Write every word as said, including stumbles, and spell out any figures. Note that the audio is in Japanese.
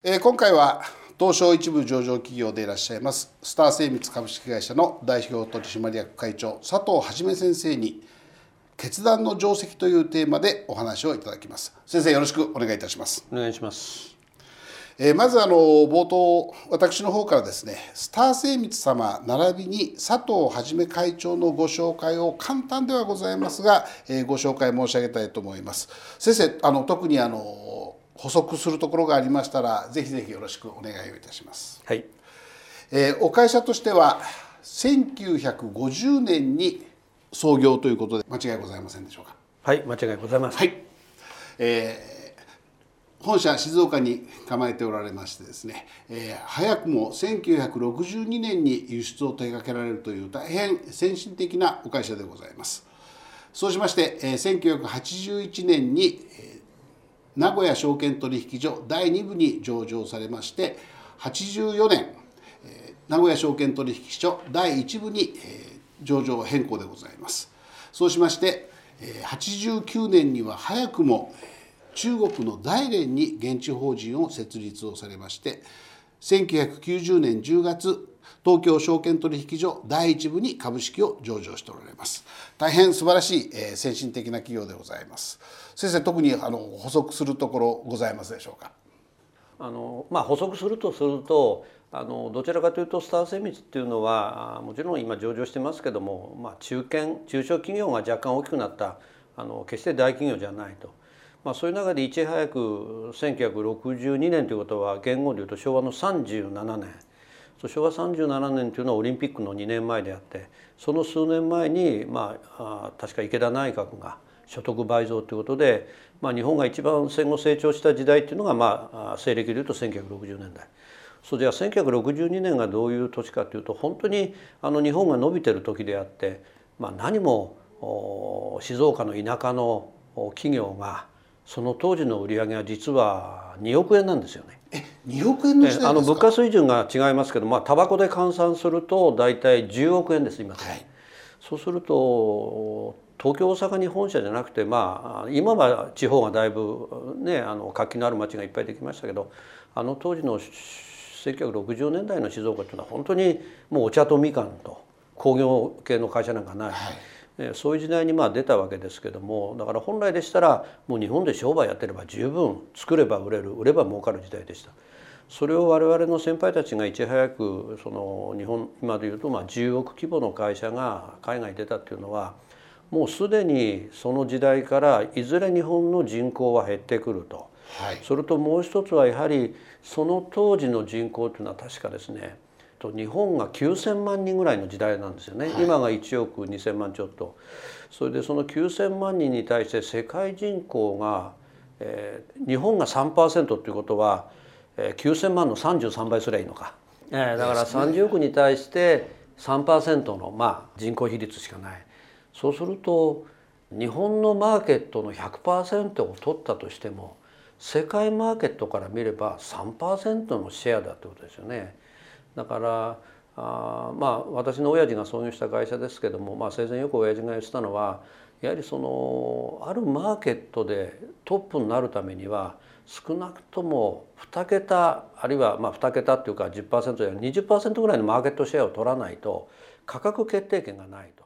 えー、今回は東証一部上場企業でいらっしゃいますスター精密株式会社の代表取締役会長佐藤一先生に決断の定石というテーマでお話をいただきます。先生、よろしくお願いいたします。 お願いします。 えー、まずあの冒頭私の方からですね、スター精密様並びに佐藤一会長のご紹介を簡単ではございますが、えー、ご紹介申し上げたいと思います。先生、あの特にあの補足するところがありましたらぜひぜひよろしくお願いをいたします。 はい。 えー、お会社としてはせんきゅうひゃくごじゅうねんに創業ということで間違いございませんでしょうか。 はい、間違いございません。 はい。えー、本社静岡に構えておられましてですね、えー、早くもせんきゅうひゃくろくじゅうにねんに輸出を手掛けられるという大変先進的なお会社でございます。そうしまして、えー、せんきゅうひゃくはちじゅういちねんに、えー名古屋証券取引所だいに部に上場されまして、はちじゅうよねん名古屋証券取引所だいいち部に上場変更でございます。そうしましてはちじゅうきゅうねんには早くも中国の大連に現地法人を設立をされまして、せんきゅうひゃくきゅうじゅうねんじゅうがつ東京証券取引所だいいち部に株式を上場しておられます。大変素晴らしい、えー、先進的な企業でございます。先生、特にあの補足するところございますでしょうか。 あのまあ、補足するとするとあのどちらかというとスター精密っていうのはもちろん今上場してますけども、まあ、中堅中小企業が若干大きくなったあの決して大企業じゃないと、まあ、そういう中でいち早くせんきゅうひゃくろくじゅうにねんということは元号でいうと昭和のさんじゅうななねん、昭和さんじゅうななねんというのはオリンピックのにねんまえであって、その数年前に、まあ、確か池田内閣が所得倍増ということで、まあ、日本が一番戦後成長した時代っていうのが、まあ、西暦でいうとせんきゅうひゃくろくじゅうねんだい。そうじゃあせんきゅうひゃくろくじゅうにねんがどういう年かというと、本当にあの日本が伸びてる時であって、まあ、何も静岡の田舎の企業がその当時の売り上げは実はにおくえんなんですよね。 え、におくえんの時代ですか。 あの物価水準が違いますけど、まあタバコで換算すると大体じゅうおくえんです今、はい、そうすると東京大阪に本社じゃなくて、まあ今は地方がだいぶねあの活気のある町がいっぱいできましたけど、あの当時のせんきゅうひゃくろくじゅうねんだいの静岡っていうのは本当にもうお茶とみかんと工業系の会社なんかない、はい、そういう時代にまあ出たわけですけども、だから本来でしたらもう日本で商売やってれば十分作れば売れる、売れば儲かる時代でした。それを我々の先輩たちがいち早くその日本今でいうとまあじゅうおく規模の会社が海外に出たっていうのは、もうすでにその時代からいずれ日本の人口は減ってくると、はい、それともう一つはやはりその当時の人口というのは確かですね、日本がきゅうせんまんにんぐらいの時代なんですよね、はい、今がいちおくにせんまんちょっと。それでそのきゅうせんまんにんに対して世界人口が、えー、日本が さんパーセント ということは、えー、きゅうせんまんのさんじゅうさんばいすりゃいいのか、えー、だからさんじゅうおくに対して さんパーセント の、まあ、人口比率しかない。そうすると日本のマーケットの ひゃくパーセント を取ったとしても世界マーケットから見れば さんパーセント のシェアだってことですよね。だからあまあ私の親父が創業した会社ですけども、まあ、生前よく親父が言ってたのは、やはりそのあるマーケットでトップになるためには少なくともにけた、あるいはまあにけたっていうか じゅっパーセント や にじゅっパーセント ぐらいのマーケットシェアを取らないと価格決定権がないと。